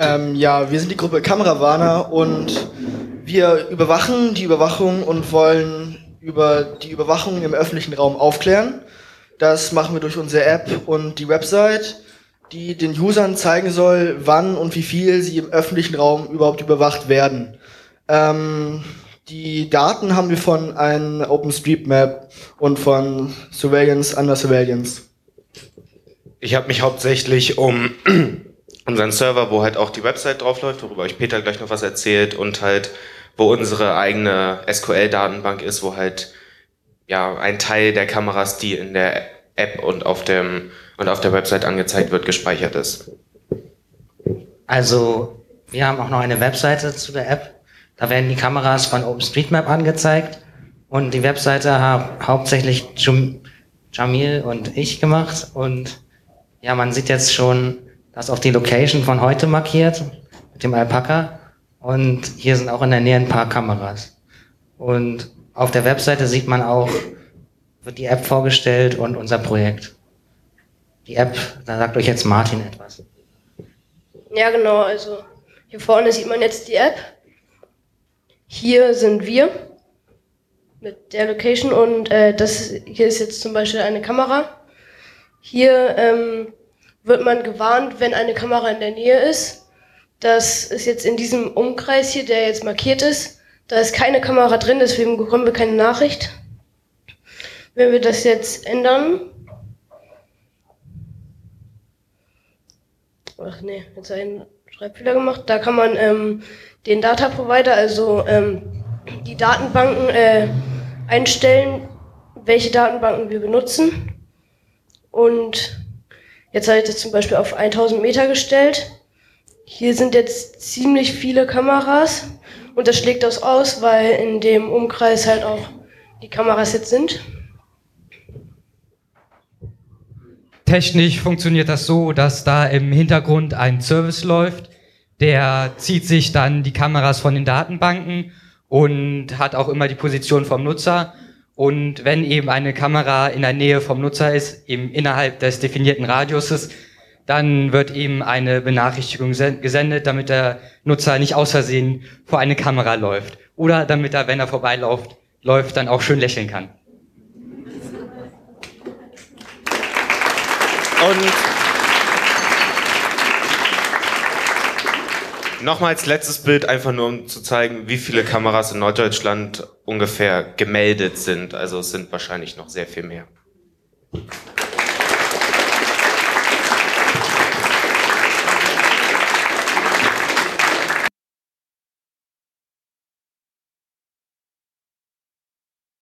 Ja, wir sind die Gruppe Kamerawarner und wir überwachen die Überwachung und wollen über die Überwachung im öffentlichen Raum aufklären. Das machen wir durch unsere App und die Website, die den Usern zeigen soll, wann und wie viel sie im öffentlichen Raum überhaupt überwacht werden. Die Daten haben wir von einem OpenStreetMap und von Surveillance Under Surveillance. Ich habe mich hauptsächlich um unseren Server, wo halt auch die Website draufläuft, worüber euch Peter gleich noch was erzählt, und halt, wo unsere eigene SQL-Datenbank ist, wo halt ja ein Teil der Kameras, die in der App und auf der Website angezeigt wird, gespeichert ist. Also, wir haben auch noch eine Webseite zu der App. Da werden die Kameras von OpenStreetMap angezeigt. Und die Webseite haben hauptsächlich Jamil und ich gemacht. Und ja, man sieht jetzt schon, dass auch die Location von heute markiert mit dem Alpaka. Und hier sind auch in der Nähe ein paar Kameras. Und auf der Webseite sieht man auch, wird die App vorgestellt und unser Projekt. Die App, da sagt euch jetzt Martin etwas. Ja, genau, also hier vorne sieht man jetzt die App. Hier sind wir mit der Location und hier ist jetzt zum Beispiel eine Kamera. Hier wird man gewarnt, wenn eine Kamera in der Nähe ist. Das ist jetzt in diesem Umkreis hier, der jetzt markiert ist. Da ist keine Kamera drin, deswegen bekommen wir keine Nachricht. Wenn wir das jetzt ändern... Ach nee, jetzt habe ich einen Schreibfehler gemacht. Da kann man den Data Provider, also die Datenbanken einstellen, welche Datenbanken wir benutzen. Und jetzt habe ich das zum Beispiel auf 1000 Meter gestellt. Hier sind jetzt ziemlich viele Kameras und das schlägt das aus, weil in dem Umkreis halt auch die Kameras jetzt sind. Technisch funktioniert das so, dass da im Hintergrund ein Service läuft, der zieht sich dann die Kameras von den Datenbanken und hat auch immer die Position vom Nutzer. Und wenn eben eine Kamera in der Nähe vom Nutzer ist, eben innerhalb des definierten Radiuses, dann wird eben eine Benachrichtigung gesendet, damit der Nutzer nicht aus Versehen vor eine Kamera läuft. Oder damit er, wenn er vorbeiläuft, dann auch schön lächeln kann. Und nochmals letztes Bild, einfach nur um zu zeigen, wie viele Kameras in Norddeutschland ungefähr gemeldet sind. Also es sind wahrscheinlich noch sehr viel mehr.